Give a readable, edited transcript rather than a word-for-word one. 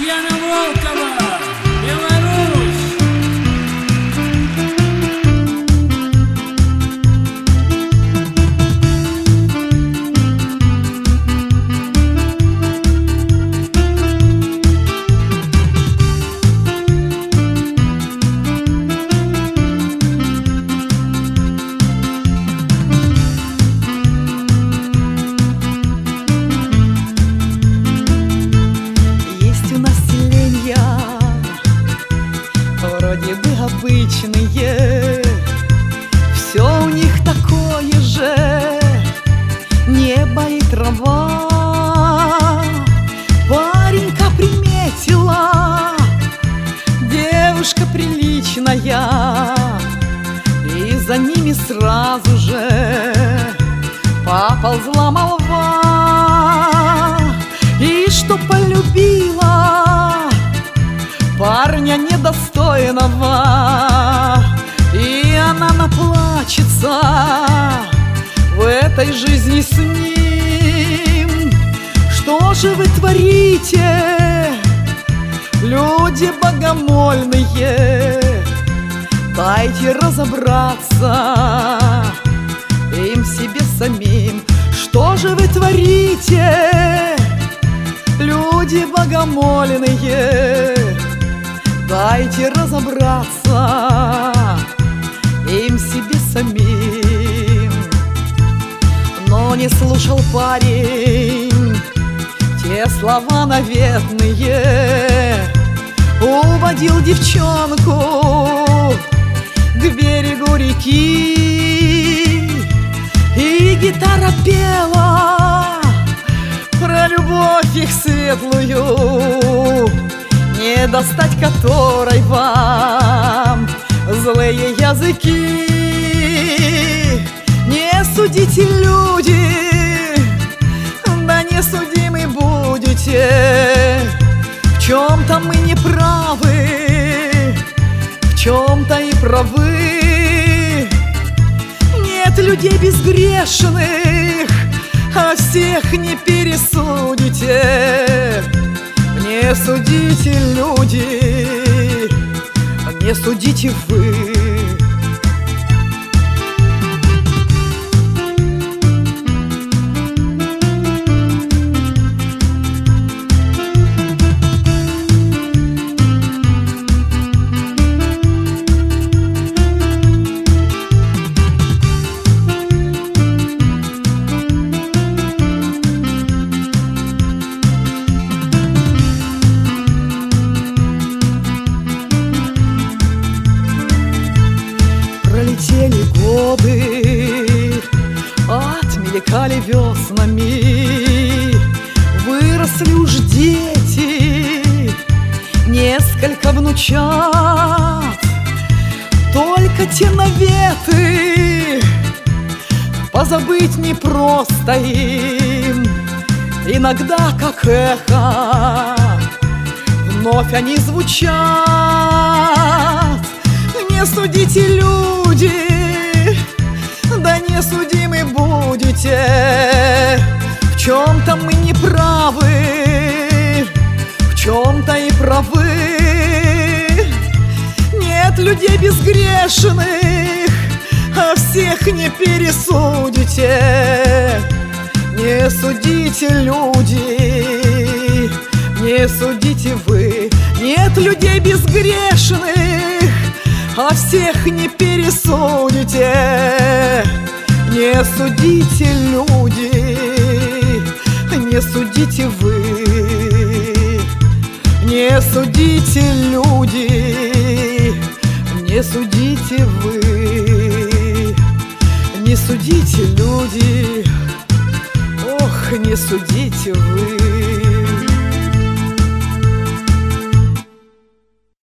Татьяна Волкова, Беларусь. Вроде бы обычные, все у них такое же, небо и трава. Паренька приметила, девушка приличная, и за ними сразу же поползла молва. И что полюбила парня недостойного, и она наплачется в этой жизни с ним. Что же вы творите, люди богомольные? Дайте разобраться им себе самим. Что же вы творите, люди богомольные? Дайте разобраться им себе самим. Но не слушал парень те слова наветные, уводил девчонку к берегу реки, и гитара пела про любовь их светлую, не достать которой вам злые языки. Не судите, люди, да не судимы будете. В чем-то мы не правы, в чем-то и правы. Нет людей безгрешных, а всех не пересудите. Не судите, люди, не судите вы. Пролетели годы, отмелькали веснами, выросли уж дети, несколько внучат. Только те наветы позабыть непросто им. Иногда, как эхо, вновь они звучат. Не судите, люди, да не судимы будете. В чем-то мы не правы, в чем-то и правы. Нет людей безгрешных, а всех не пересудите. Не судите, люди, не судите вы. Нет людей безгрешных, а всех не пересудите. Не судите, люди, не судите вы. Не судите, люди, не судите вы. Не судите, люди, ох, не судите вы.